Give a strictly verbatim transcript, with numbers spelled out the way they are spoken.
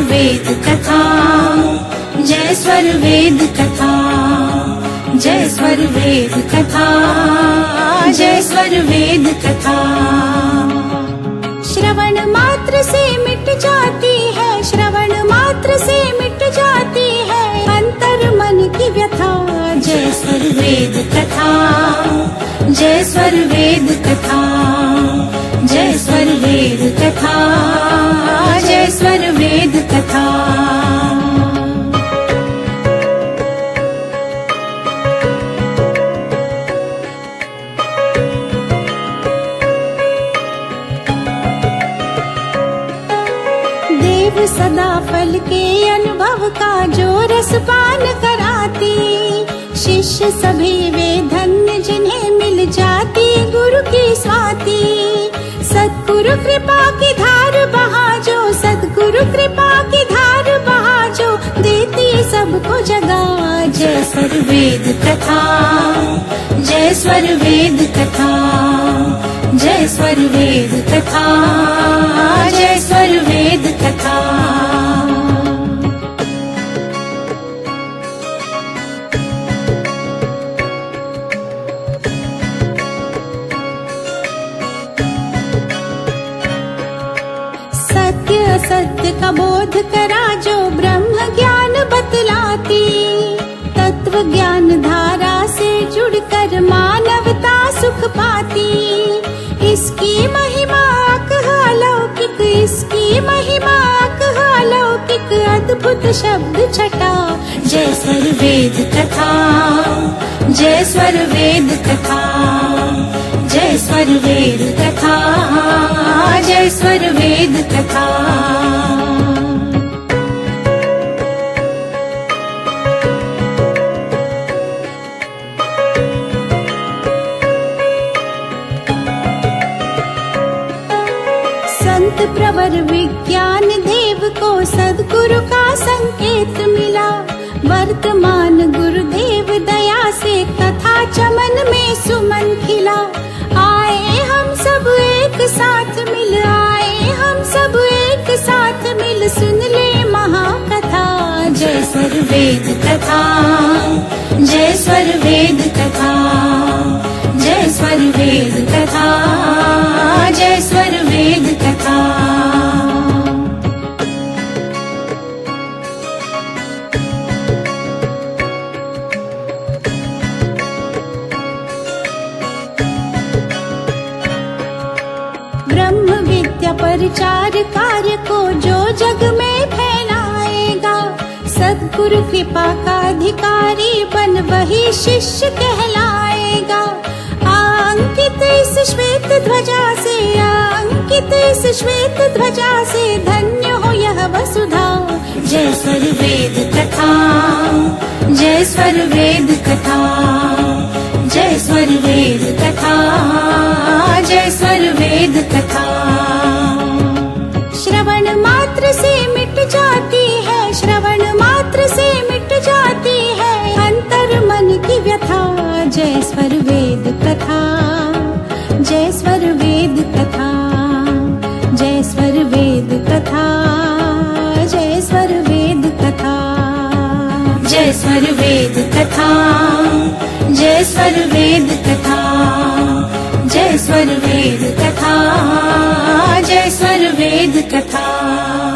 वेद कथा, जय स्वर वेद कथा, जय स्वर वेद कथा, जय स्वर वेद कथा। श्रवण मात्र से मिट जाती है, श्रवण मात्र से मिट जाती है अंतर मन की व्यथा। जय स्वर वेद कथा, जय स्वर वेद कथा, जय स्वर वेद कथा, जय स्वर वेद कथा। देव सदा फल के अनुभव का जो रस पान कराती, शिष्य सभी वे धन्य जिन्हें मिल जाती गुरु की स्वाति। सद्गुरु कृपा की धार बहा जो, सद्गुरु कृपा की धार बहा जो, देती सबको जगा। जय स्वर वेद कथा, जय स्वर वेद कथा, जय स्वर वेद कथा, जय स्वर वेद कथा। सत्य असत्य का बोध करा जो ब्रह्म ज्ञान बतलाती, तत्व ज्ञान धारा से जुड़कर मानवता सुख पाती। इसकी महिमा अलौकिक, इसकी महिमा अलौकिक, अद्भुत शब्द छटा। जय स्वर वेद कथा, जय स्वर वेद कथा, जय स्वर वेद कथा, जय स्वर वेद कथा। संत प्रवर विज्ञान देव को सद्गुरु का संकेत मिला। वर्तमान गुरुदेव दया से कथा चमन में सुमन खिला। आए हम सब एक साथ मिल, आए हम सब एक साथ मिल, सुन ले महाकथा। जय स्वर वेद कथा, जय स्वर वेद कथा, जय स्वर वेद कथा, जय स्वर वेद कथा। ब्रह्म विद्या प्रचार कार्य को जो जग में फैलाएगा, सद्गुरु कृपा का अधिकारी बन वही शिष्य कहलाएगा। अंकित इस श्वेत ध्वजा से, अंकित इस श्वेत ध्वजा से, धन्य हो यह वसुधा। जय स्वर वेद कथा, जय स्वर वेद कथा, जय स्वर वेद कथा, जय स्वर वेद कथा। श्रवण मात्र से मिट जाती है, श्रवण मात्र से मिट जाती है अंतर मन की व्यथा। जय स्वर वेद कथा, जय स्वर वेद कथा, जय स्वर वेद कथा, जय स्वर वेद कथा, जय स्वर वेद कथा, जय स्वर वेद कथा, जय स्वर वेद कथा, जय स्वर वेद कथा।